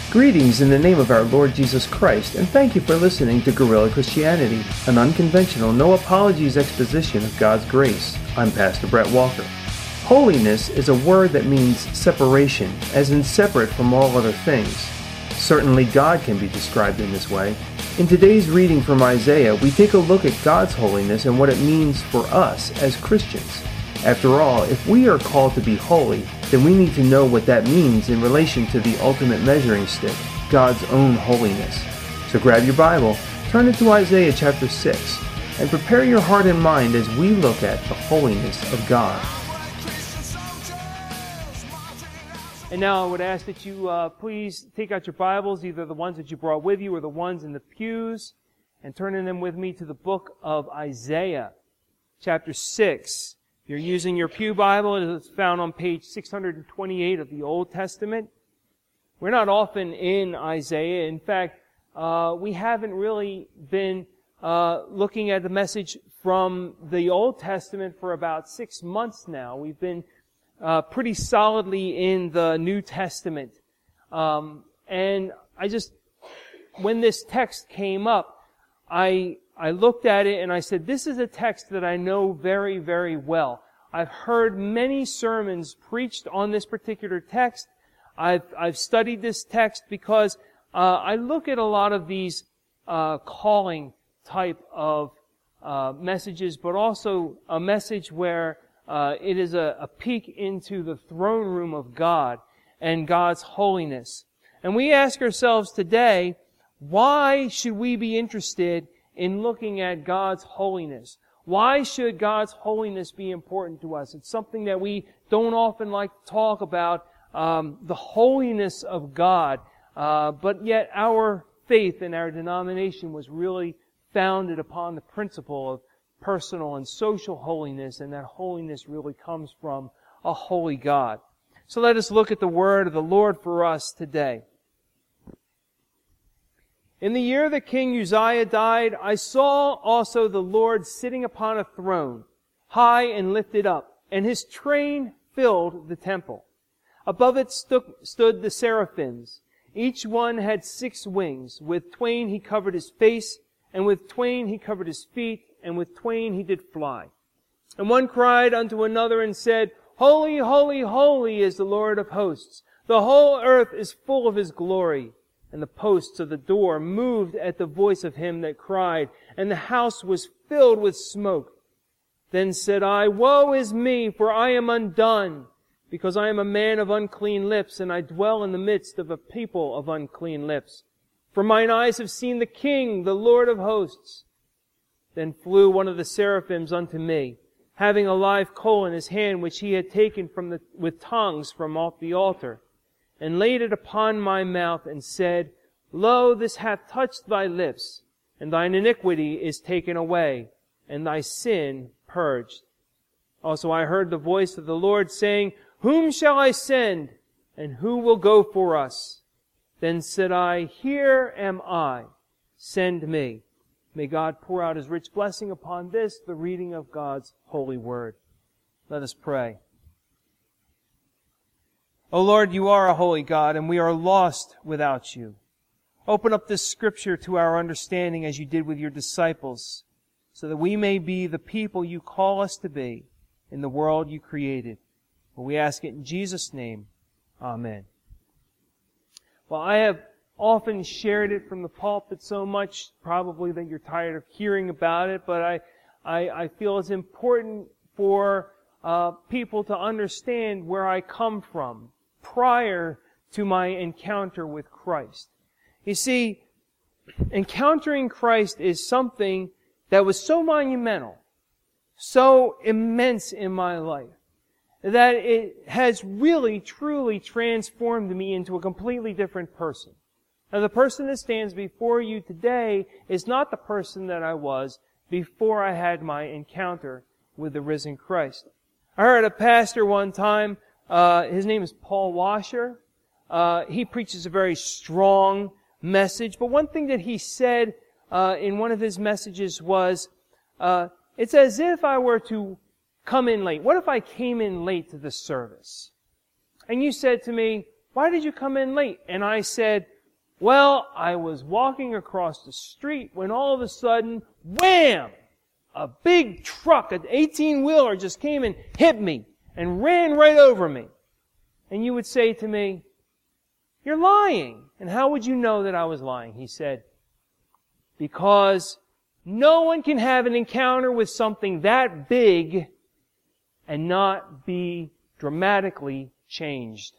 Greetings in the name of our Lord Jesus Christ, and thank you for listening to Guerrilla Christianity, an unconventional, no apologies exposition of God's grace. I'm Pastor Brett Walker. Holiness is a word that means separation, as in separate from all other things. Certainly God can be described in this way. In today's reading from Isaiah, we take a look at God's holiness and what it means for us as Christians. After all, if we are called to be holy, then we need to know what that means in relation to the ultimate measuring stick, God's own holiness. So grab your Bible, turn it to Isaiah chapter 6, and prepare your heart and mind as we look at the holiness of God. And now I would ask that you please take out your Bibles, either the ones that you brought with you or the ones in the pews, and turn in them with me to the book of Isaiah, chapter 6. If you're using your pew Bible, it's found on page 628 of the Old Testament. We're not often in Isaiah. In fact, we haven't really been looking at the message from the Old Testament for about 6 months now. We've been pretty solidly in the New Testament. And when this text came up, I looked at it and I said, this is a text that I know very, very well. I've heard many sermons preached on this particular text. I've studied this text because I look at a lot of these calling type of messages, but also a message where it is a peek into the throne room of God and God's holiness. And we ask ourselves today, why should we be interested in looking at God's holiness? Why should God's holiness be important to us? It's something that we don't often like to talk about, the holiness of God. But yet our faith and our denomination was really founded upon the principle of personal and social holiness, and that holiness really comes from a holy God. So let us look at the word of the Lord for us today. In the year that King Uzziah died, I saw also the Lord sitting upon a throne, high and lifted up, and His train filled the temple. Above it stood the seraphims. Each one had 6 wings. With twain He covered His face, and with twain He covered His feet, and with twain He did fly. And one cried unto another and said, Holy, holy, holy is the Lord of hosts. The whole earth is full of His glory. And the posts of the door moved at the voice of him that cried, and the house was filled with smoke. Then said I, Woe is me, for I am undone, because I am a man of unclean lips, and I dwell in the midst of a people of unclean lips. For mine eyes have seen the King, the Lord of hosts. Then flew one of the seraphims unto me, having a live coal in his hand, which he had taken with tongues from off the altar, and laid it upon my mouth, and said, Lo, this hath touched thy lips, and thine iniquity is taken away, and thy sin purged. Also I heard the voice of the Lord saying, Whom shall I send, and who will go for us? Then said I, Here am I, send me. May God pour out His rich blessing upon this, the reading of God's holy word. Let us pray. O Lord, You are a holy God, and we are lost without You. Open up this scripture to our understanding as You did with Your disciples, so that we may be the people You call us to be in the world You created. For we ask it in Jesus' name. Amen. Well, I have often shared it from the pulpit so much, probably that you're tired of hearing about it, but I feel it's important for people to understand where I come from prior to my encounter with Christ. You see, encountering Christ is something that was so monumental, so immense in my life, that it has really, truly transformed me into a completely different person. Now, the person that stands before you today is not the person that I was before I had my encounter with the risen Christ. I heard a pastor one time, his name is Paul Washer. He preaches a very strong message, but one thing that he said in one of his messages was, it's as if I were to come in late. What if I came in late to the service? And you said to me, why did you come in late? And I said, Well, I was walking across the street when all of a sudden, wham! A big truck, an 18-wheeler just came and hit me and ran right over me. And you would say to me, you're lying. And how would you know that I was lying? He said, because no one can have an encounter with something that big and not be dramatically changed.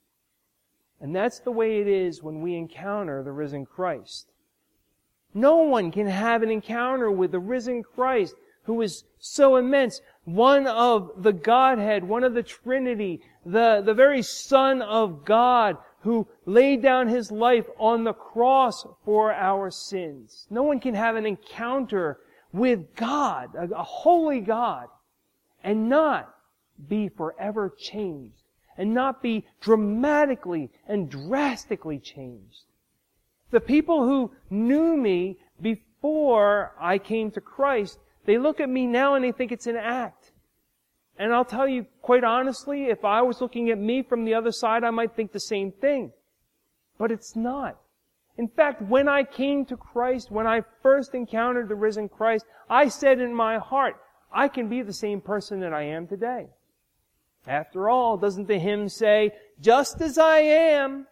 And that's the way it is when we encounter the risen Christ. No one can have an encounter with the risen Christ who is so immense, one of the Godhead, one of the Trinity, the very Son of God who laid down His life on the cross for our sins. No one can have an encounter with God, a holy God, and not be forever changed, and not be dramatically and drastically changed. The people who knew me before I came to Christ, they look at me now and they think it's an act. And I'll tell you, quite honestly, if I was looking at me from the other side, I might think the same thing. But it's not. In fact, when I came to Christ, when I first encountered the risen Christ, I said in my heart, I can be the same person that I am today. After all, doesn't the hymn say, just as I am,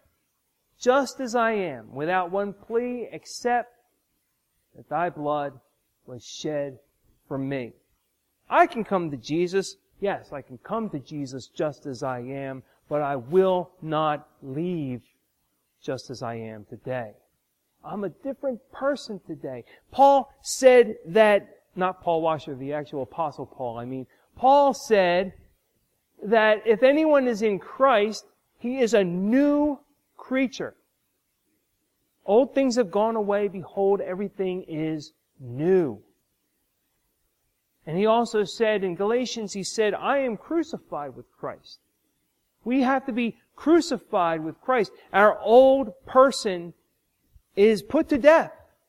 without one plea except that thy blood was shed for me. I can come to Jesus. Yes, I can come to Jesus just as I am, but I will not leave just as I am today. I'm a different person today. Paul said that, not Paul Washer, the actual Apostle Paul, Paul said that if anyone is in Christ, he is a new creature. Old things have gone away. Behold, everything is new. And he also said in Galatians, he said, I am crucified with Christ. We have to be crucified with Christ. Our old person is put to death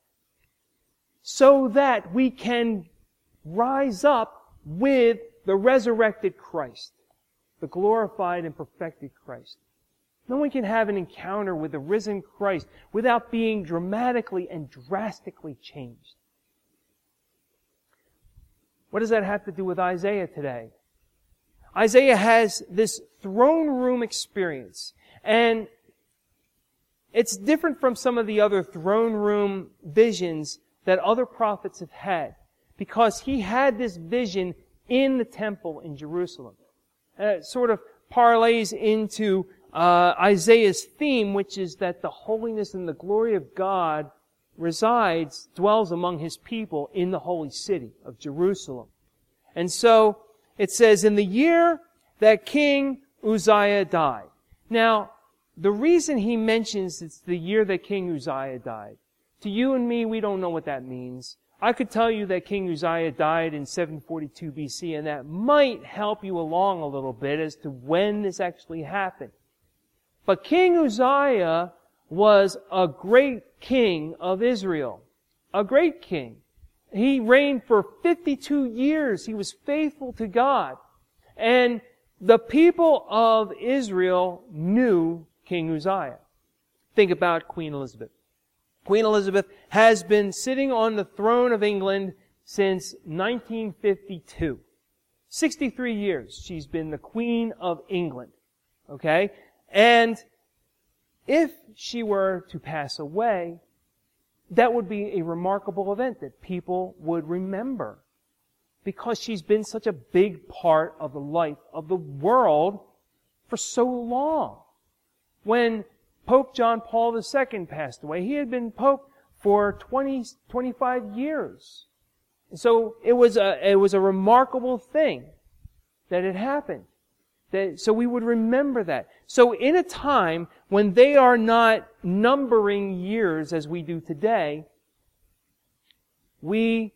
so that we can rise up with the resurrected Christ, the glorified and perfected Christ. No one can have an encounter with the risen Christ without being dramatically and drastically changed. What does that have to do with Isaiah today? Isaiah has this throne room experience, and it's different from some of the other throne room visions that other prophets have had, because he had this vision in the temple in Jerusalem. It sort of parlays into Isaiah's theme, which is that the holiness and the glory of God dwells among His people in the holy city of Jerusalem. And so it says, in the year that King Uzziah died. Now, the reason he mentions it's the year that King Uzziah died, to you and me, we don't know what that means. I could tell you that King Uzziah died in 742 BC, and that might help you along a little bit as to when this actually happened. But King Uzziah was a great king of Israel. A great king. He reigned for 52 years. He was faithful to God. And the people of Israel knew King Uzziah. Think about Queen Elizabeth. Queen Elizabeth has been sitting on the throne of England since 1952. 63 years she's been the Queen of England. Okay? And if she were to pass away, that would be a remarkable event that people would remember, because she's been such a big part of the life of the world for so long. When Pope John Paul II passed away, he had been Pope for 25 years. And so it was a remarkable thing that had happened. So we would remember that. So in a time when they are not numbering years as we do today, they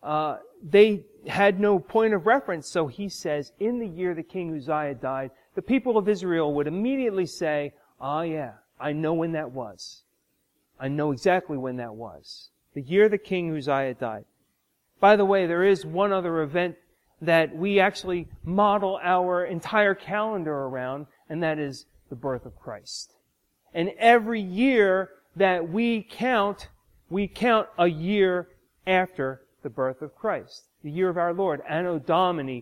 had no point of reference. So he says, in the year that King Uzziah died, the people of Israel would immediately say, oh yeah, I know when that was. I know exactly when that was. The year that King Uzziah died. By the way, there is one other event that we actually model our entire calendar around, and that is the birth of Christ. And every year, that we count a year after the birth of Christ. The year of our Lord, Anno Domini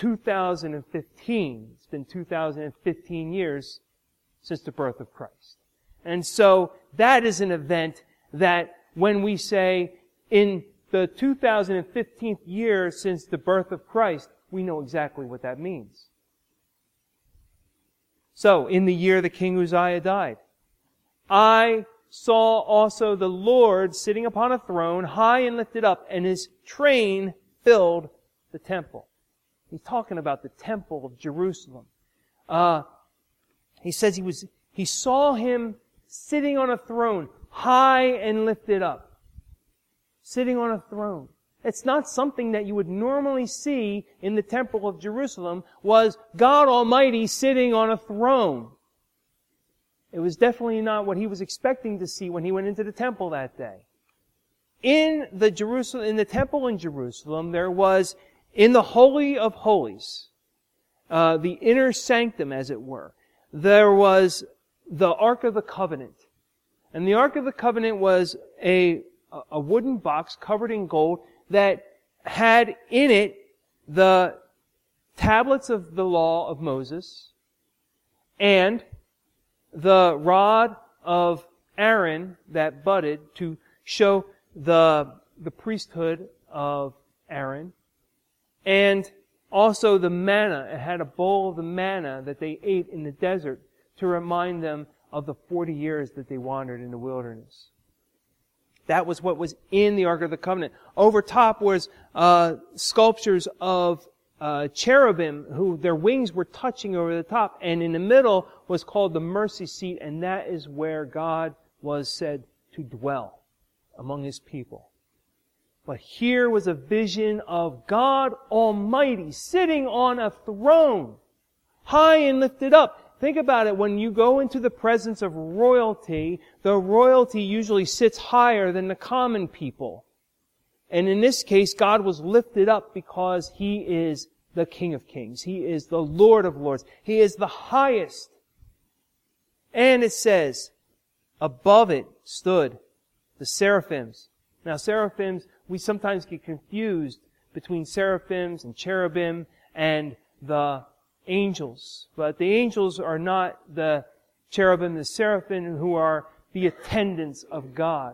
2015. It's been 2015 years since the birth of Christ. And so that is an event that when we say in the 2015th year since the birth of Christ, we know exactly what that means. So, in the year the King Uzziah died, I saw also the Lord sitting upon a throne, high and lifted up, and His train filled the temple. He's talking about the temple of Jerusalem. He says he saw Him sitting on a throne, high and lifted up. Sitting on a throne. It's not something that you would normally see in the temple of Jerusalem, was God Almighty sitting on a throne. It was definitely not what he was expecting to see when he went into the temple that day. In the temple in Jerusalem, there was, in the Holy of Holies, the inner sanctum, as it were, there was the Ark of the Covenant. And the Ark of the Covenant was a wooden box covered in gold that had in it the tablets of the law of Moses and the rod of Aaron that budded to show the priesthood of Aaron, and also the manna. It had a bowl of the manna that they ate in the desert to remind them of the 40 years that they wandered in the wilderness. That was what was in the Ark of the Covenant. Over top was sculptures of cherubim who their wings were touching over the top. And in the middle was called the mercy seat, and that is where God was said to dwell among His people. But here was a vision of God Almighty sitting on a throne, high and lifted up. Think about it. When you go into the presence of royalty, the royalty usually sits higher than the common people. And in this case, God was lifted up because He is the King of Kings. He is the Lord of Lords. He is the highest. And it says, above it stood the seraphims. Now, seraphims, we sometimes get confused between seraphims and cherubim and the angels. But the angels are not the cherubim, the seraphim, who are the attendants of God.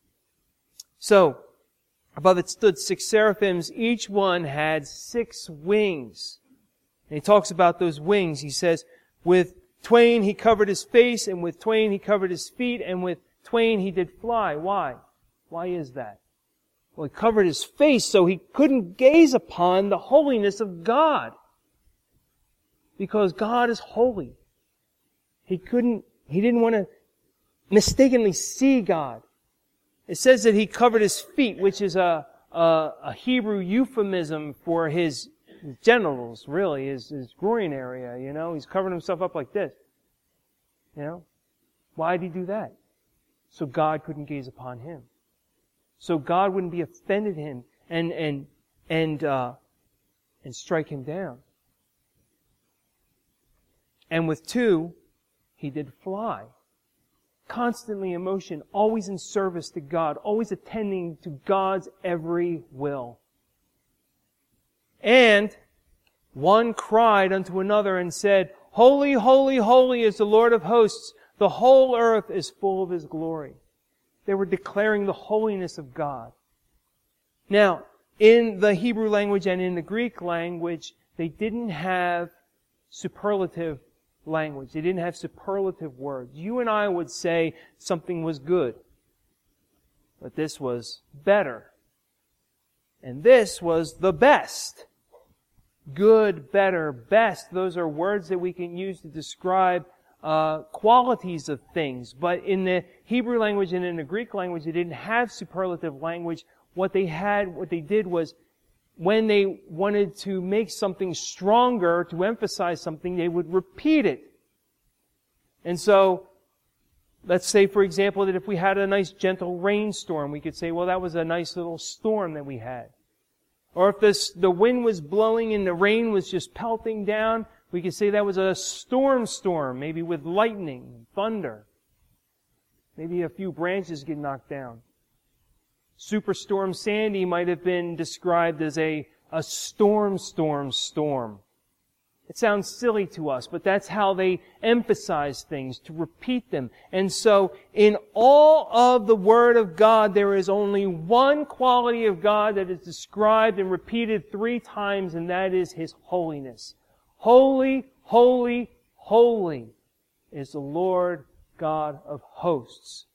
So, above it stood 6 seraphims. Each one had 6 wings. And he talks about those wings. He says, with twain he covered his face, and with twain he covered his feet, and with twain he did fly. Why? Why is that? Well, he covered his face so he couldn't gaze upon the holiness of God. Because God is holy. He didn't want to mistakenly see God. It says that he covered his feet, which is a Hebrew euphemism for his genitals, really, his groin area, you know. He's covered himself up like this. You know? Why did he do that? So God couldn't gaze upon him. So God wouldn't be offended him and strike him down. And with 2, he did fly. Constantly in motion, always in service to God, always attending to God's every will. And one cried unto another and said, Holy, holy, holy is the Lord of hosts. The whole earth is full of His glory. They were declaring the holiness of God. Now, in the Hebrew language and in the Greek language, they didn't have superlative language. They didn't have superlative words. You and I would say something was good. But this was better. And this was the best. Good, better, best. Those are words that we can use to describe qualities of things. But in the Hebrew language and in the Greek language, they didn't have superlative language. What they did was, when they wanted to make something stronger, to emphasize something, they would repeat it. And so, let's say, for example, that if we had a nice gentle rainstorm, we could say, well, that was a nice little storm that we had. Or if the wind was blowing and the rain was just pelting down, we could say that was a storm, maybe with lightning and thunder. Maybe a few branches get knocked down. Superstorm Sandy might have been described as a storm. It sounds silly to us, but that's how they emphasize things, to repeat them. And so, in all of the Word of God, there is only one quality of God that is described and repeated 3 times, and that is His holiness. Holy, holy, holy is the Lord God of hosts.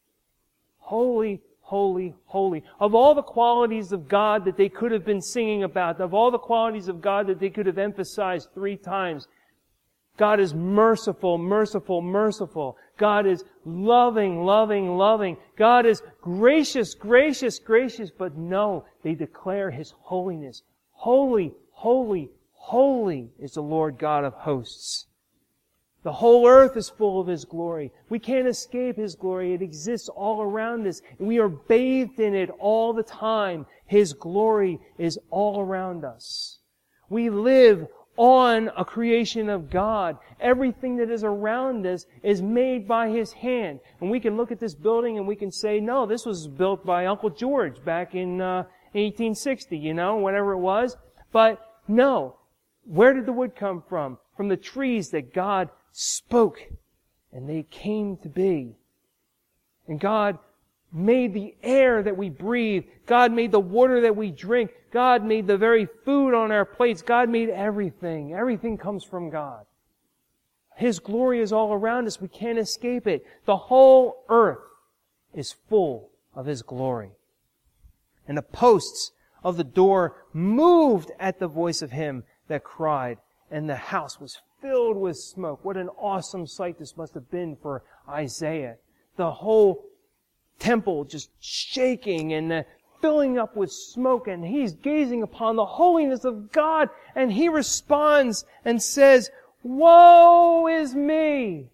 Holy, holy, holy. Of all the qualities of God that they could have been singing about, of all the qualities of God that they could have emphasized 3 times, God is merciful, merciful, merciful. God is loving, loving, loving. God is gracious, gracious, gracious. But no, they declare His holiness. Holy, holy, holy is the Lord God of hosts. The whole earth is full of His glory. We can't escape His glory. It exists all around us. And we are bathed in it all the time. His glory is all around us. We live on a creation of God. Everything that is around us is made by His hand. And we can look at this building and we can say, no, this was built by Uncle George back in 1860, whatever it was. But no. Where did the wood come from? From the trees that God spoke, and they came to be. And God made the air that we breathe. God made the water that we drink. God made the very food on our plates. God made everything. Everything comes from God. His glory is all around us. We can't escape it. The whole earth is full of His glory. And the posts of the door moved at the voice of Him that cried, and the house was filled with smoke. What an awesome sight this must have been for Isaiah. The whole temple just shaking and filling up with smoke, and he's gazing upon the holiness of God, and he responds and says, "Woe is me!"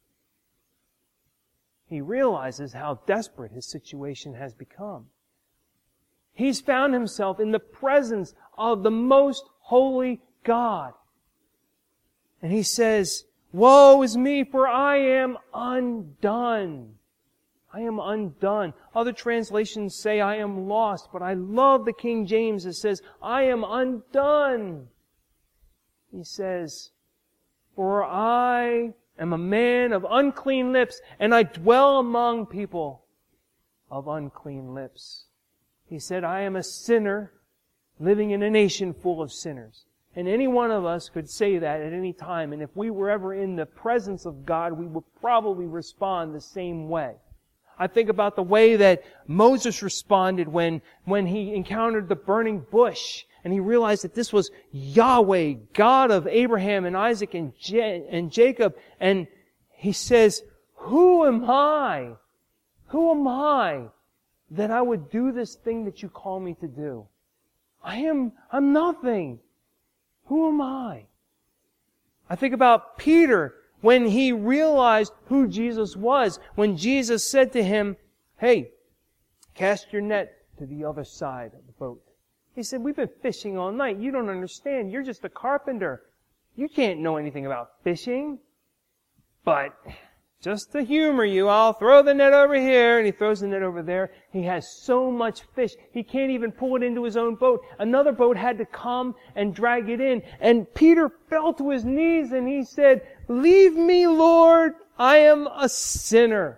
He realizes how desperate his situation has become. He's found himself in the presence of the most holy God. And he says, "Woe is me, for I am undone." I am undone. Other translations say I am lost, but I love the King James that says, I am undone. He says, "For I am a man of unclean lips, and I dwell among people of unclean lips." He said, I am a sinner living in a nation full of sinners. And any one of us could say that at any time. And if we were ever in the presence of God, we would probably respond the same way. I think about the way that Moses responded when he encountered the burning bush. And he realized that this was Yahweh, God of Abraham and Isaac and Jacob. And he says, Who am I? Who am I that I would do this thing that you call me to do? I'm nothing. Who am I? I think about Peter when he realized who Jesus was. When Jesus said to him, "Hey, cast your net to the other side of the boat." He said, "We've been fishing all night. You don't understand. You're just a carpenter. You can't know anything about fishing. But just to humor you, I'll throw the net over here." And he throws the net over there. He has so much fish, he can't even pull it into his own boat. Another boat had to come and drag it in. And Peter fell to his knees and he said, "Leave me, Lord. I am a sinner."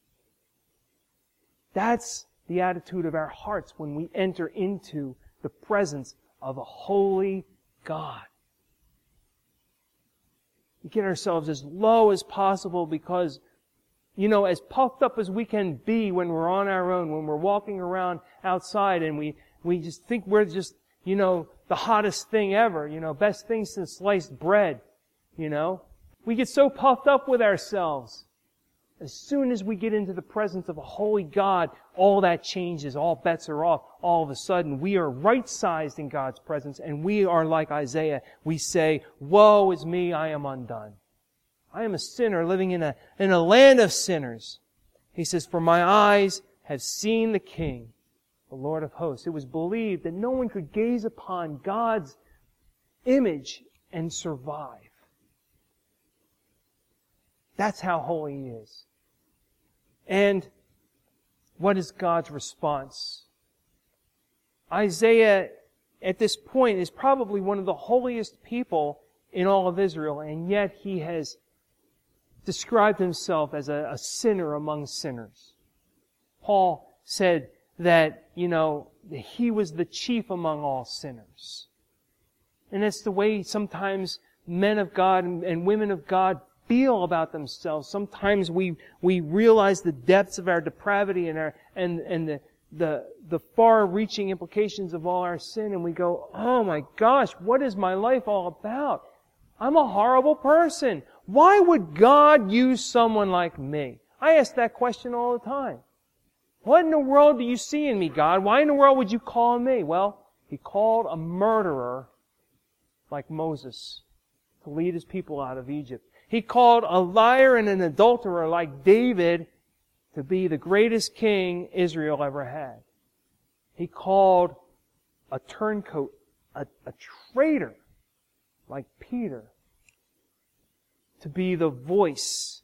That's the attitude of our hearts when we enter into the presence of a holy God. We get ourselves as low as possible because, as puffed up as we can be when we're on our own, when we're walking around outside and we just think we're just, the hottest thing ever, best thing since sliced bread, We get so puffed up with ourselves. As soon as we get into the presence of a holy God, all that changes, all bets are off. All of a sudden, we are right-sized in God's presence, and we are like Isaiah. We say, "Woe is me, I am undone. I am a sinner living in a land of sinners." He says, "For my eyes have seen the King, the Lord of hosts." It was believed that no one could gaze upon God's image and survive. That's how holy He is. And what is God's response? Isaiah, at this point, is probably one of the holiest people in all of Israel, and yet he has described himself as a sinner among sinners. Paul said that, he was the chief among all sinners. And that's the way sometimes men of God and women of God feel about themselves. Sometimes we realize the depths of our depravity and the far-reaching implications of all our sin, and we go, oh my gosh, what is my life all about? I'm a horrible person. Why would God use someone like me? I ask that question all the time. What in the world do you see in me, God? Why in the world would you call me? Well, He called a murderer like Moses to lead His people out of Egypt. He called a liar and an adulterer like David to be the greatest king Israel ever had. He called a turncoat, a traitor like Peter to be the voice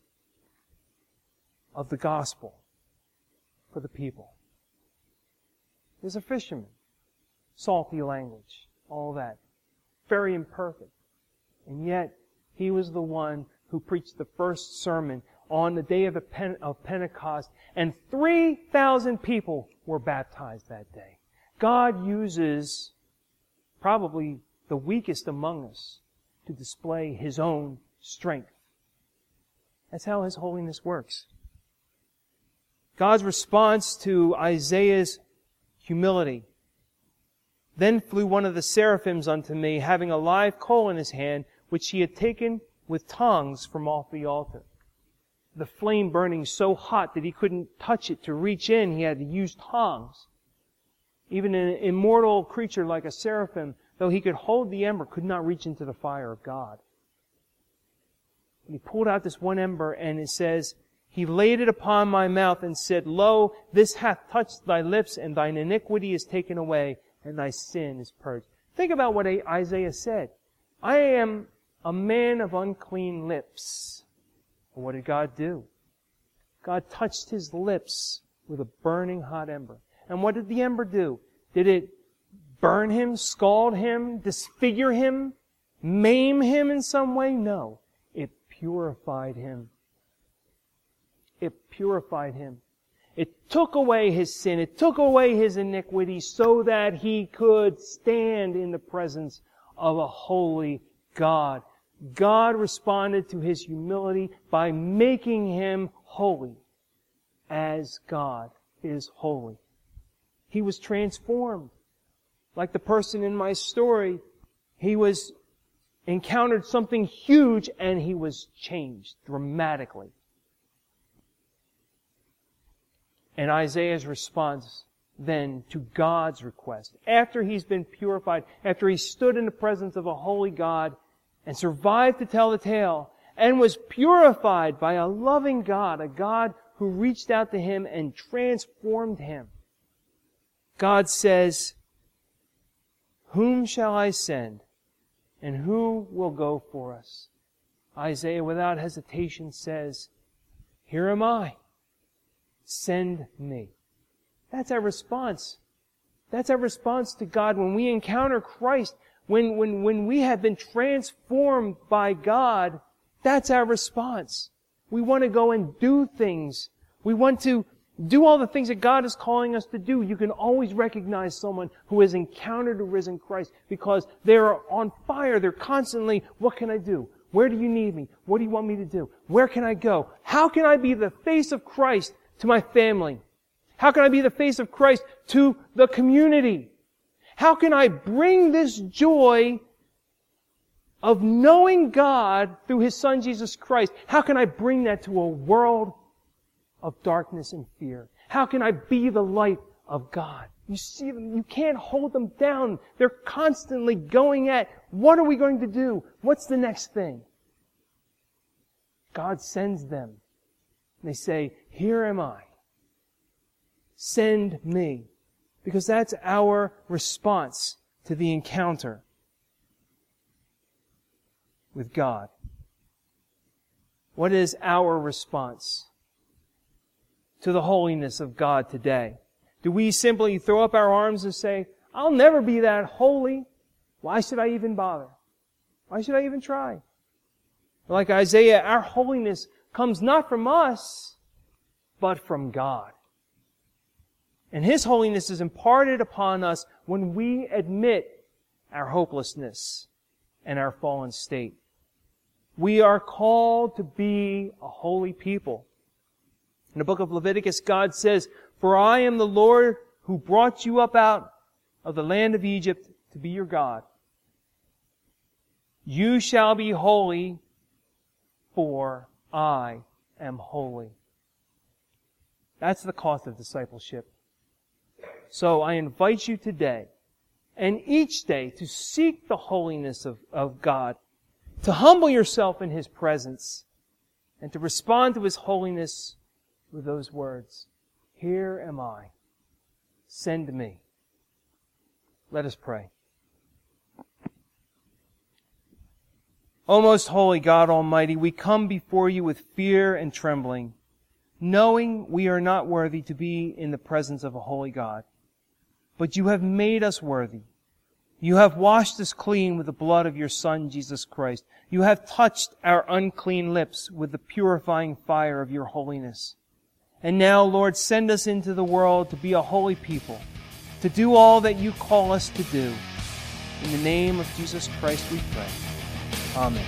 of the gospel for the people. He's a fisherman. Salty language. All that. Very imperfect. And yet, he was the one who preached the first sermon on the day of Pentecost, and 3,000 people were baptized that day. God uses probably the weakest among us to display His own strength. That's how His holiness works. God's response to Isaiah's humility. Then flew one of the seraphims unto me, having a live coal in his hand, which he had taken with tongs from off the altar. The flame burning so hot that he couldn't touch it. To reach in, he had to use tongs. Even an immortal creature like a seraphim, though he could hold the ember, could not reach into the fire of God. And he pulled out this one ember, and it says, He laid it upon my mouth and said, Lo, this hath touched thy lips, and thine iniquity is taken away, and thy sin is purged. Think about what Isaiah said. I am a man of unclean lips. Well, what did God do? God touched his lips with a burning hot ember. And what did the ember do? Did it burn him, scald him, disfigure him, maim him in some way? No. It purified him. It purified him. It took away his sin. It took away his iniquity so that he could stand in the presence of a holy God. God responded to his humility by making him holy as God is holy. He was transformed. Like the person in my story, he encountered something huge and he was changed dramatically. And Isaiah's response then to God's request, after he's been purified, after he stood in the presence of a holy God and survived to tell the tale, and was purified by a loving God, a God who reached out to him and transformed him. God says, Whom shall I send? And who will go for us? Isaiah, without hesitation, says, Here am I. Send me. That's our response. That's our response to God when we encounter Christ. When we have been transformed by God, that's our response. We want to go and do things. We want to do all the things that God is calling us to do. You can always recognize someone who has encountered the risen Christ because they're on fire. They're constantly, what can I do? Where do you need me? What do you want me to do? Where can I go? How can I be the face of Christ to my family? How can I be the face of Christ to the community? How can I bring this joy of knowing God through His Son Jesus Christ? How can I bring that to a world of darkness and fear? How can I be the light of God? You see them, you can't hold them down. They're constantly going at, what are we going to do? What's the next thing? God sends them. They say, Here am I. Send me. Because that's our response to the encounter with God. What is our response to the holiness of God today? Do we simply throw up our arms and say, I'll never be that holy. Why should I even bother? Why should I even try? Like Isaiah, our holiness comes not from us, but from God. And His holiness is imparted upon us when we admit our hopelessness and our fallen state. We are called to be a holy people. In the book of Leviticus, God says, "For I am the Lord who brought you up out of the land of Egypt to be your God. You shall be holy, for I am holy." That's the cost of discipleship. So I invite you today and each day to seek the holiness of God, to humble yourself in His presence, and to respond to His holiness with those words, "Here am I. Send me." Let us pray. O most holy God Almighty, we come before you with fear and trembling, knowing we are not worthy to be in the presence of a holy God. But you have made us worthy. You have washed us clean with the blood of your Son, Jesus Christ. You have touched our unclean lips with the purifying fire of your holiness. And now, Lord, send us into the world to be a holy people, to do all that you call us to do. In the name of Jesus Christ we pray. Amen.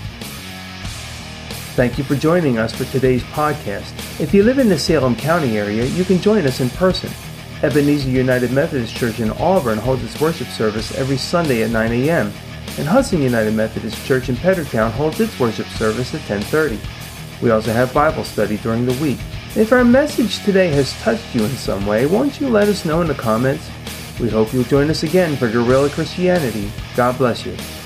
Thank you for joining us for today's podcast. If you live in the Salem County area, you can join us in person. Ebenezer United Methodist Church in Auburn holds its worship service every Sunday at 9 a.m. and Hudson United Methodist Church in Peddertown holds its worship service at 10:30. We also have Bible study during the week. If our message today has touched you in some way, won't you let us know in the comments? We hope you'll join us again for Guerrilla Christianity. God bless you.